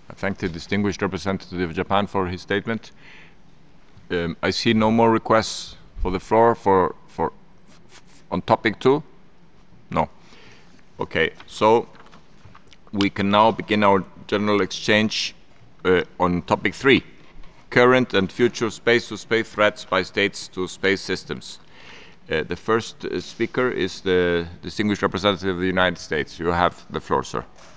I thank the distinguished representative of Japan for his statement. I see no more requests for the floor on topic 2. No. Okay, so we can now begin our general exchange on topic 3, current and future space-to-space threats by states to space systems. The first speaker is the distinguished representative of the United States. You have the floor, sir.